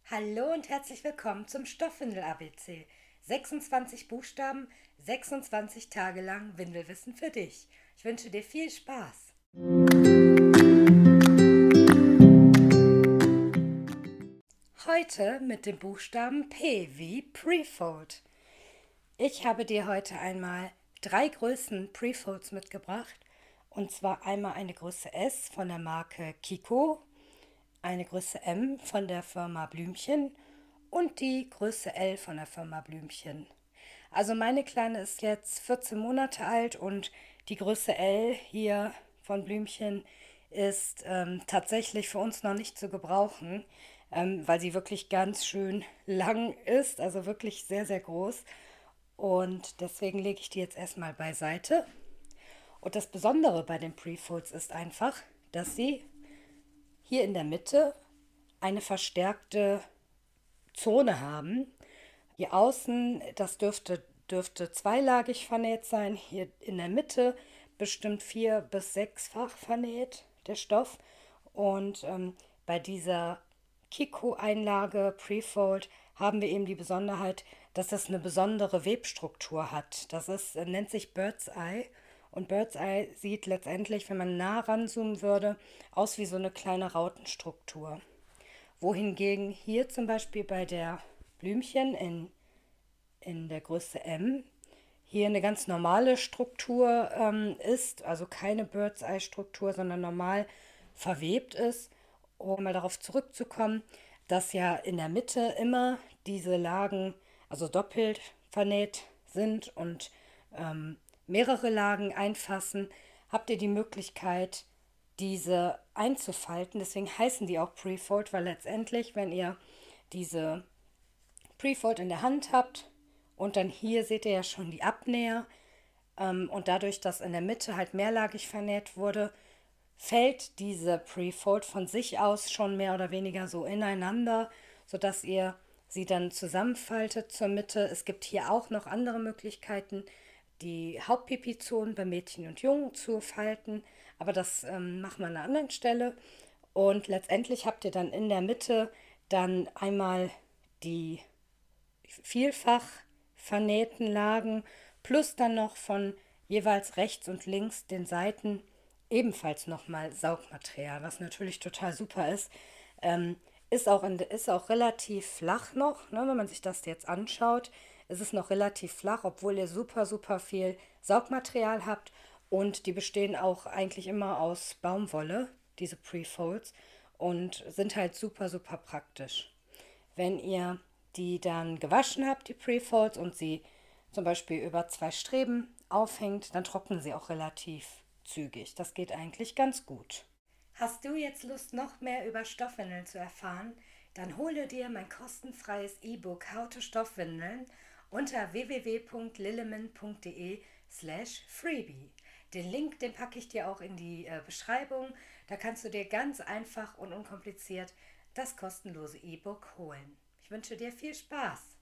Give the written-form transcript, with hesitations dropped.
Hallo und herzlich willkommen zum Stoffwindel-ABC. 26 Buchstaben, 26 Tage lang Windelwissen für dich. Ich wünsche dir viel Spaß. Heute mit dem Buchstaben P wie Prefold. Ich habe dir heute einmal 3 Größen Prefolds mitgebracht. Und zwar einmal eine Größe S von der Marke Kiko, eine Größe M von der Firma Blümchen und die Größe L von der Firma Blümchen. Also meine Kleine ist jetzt 14 Monate alt und die Größe L hier von Blümchen ist tatsächlich für uns noch nicht zu gebrauchen, weil sie wirklich ganz schön lang ist, also wirklich sehr, sehr groß. Und deswegen lege ich die jetzt erstmal beiseite. Und das Besondere bei den Prefolds ist einfach, dass sie hier in der Mitte eine verstärkte Zone haben. Hier außen, das dürfte zweilagig vernäht sein. Hier in der Mitte bestimmt 4- bis 6-fach vernäht der Stoff. Und bei dieser Kiko-Einlage Prefold haben wir eben die Besonderheit, dass es eine besondere Webstruktur hat. Nennt sich Bird's Eye. Und Bird's Eye sieht letztendlich, wenn man nah ranzoomen würde, aus wie so eine kleine Rautenstruktur. Wohingegen hier zum Beispiel bei der Blümchen in der Größe M hier eine ganz normale Struktur ist, also keine Bird's-Eye-Struktur, sondern normal verwebt ist. Um mal darauf zurückzukommen, dass ja in der Mitte immer diese Lagen, also doppelt vernäht sind und mehrere Lagen einfassen, habt ihr die Möglichkeit, diese einzufalten. Deswegen heißen die auch Prefold, weil letztendlich, wenn ihr diese Prefold in der Hand habt und dann hier seht ihr ja schon die Abnäher und dadurch, dass in der Mitte halt mehrlagig vernäht wurde, fällt diese Prefold von sich aus schon mehr oder weniger so ineinander, sodass ihr sie dann zusammenfaltet zur Mitte. Es gibt hier auch noch andere Möglichkeiten, die Hauptpipi-Zonen bei Mädchen und Jungen zu falten, aber das machen wir an einer anderen Stelle. Und letztendlich habt ihr dann in der Mitte dann einmal die vielfach vernähten Lagen plus dann noch von jeweils rechts und links den Seiten ebenfalls nochmal Saugmaterial, was natürlich total super ist. Ist auch relativ flach noch, ne, wenn man sich das jetzt anschaut. Ist es noch relativ flach, obwohl ihr super, super viel Saugmaterial habt. Und die bestehen auch eigentlich immer aus Baumwolle, diese Prefolds, und sind halt super, super praktisch. Wenn ihr die dann gewaschen habt, die Prefolds, und sie zum Beispiel über 2 Streben aufhängt, dann trocknen sie auch relativ zügig. Das geht eigentlich ganz gut. Hast du jetzt Lust, noch mehr über Stoffwindeln zu erfahren? Dann hole dir mein kostenfreies E-Book How to Stoffwindeln unter www.lilleman.de/freebie. Den Link, den packe ich dir auch in die Beschreibung. Da kannst du dir ganz einfach und unkompliziert das kostenlose E-Book holen. Ich wünsche dir viel Spaß.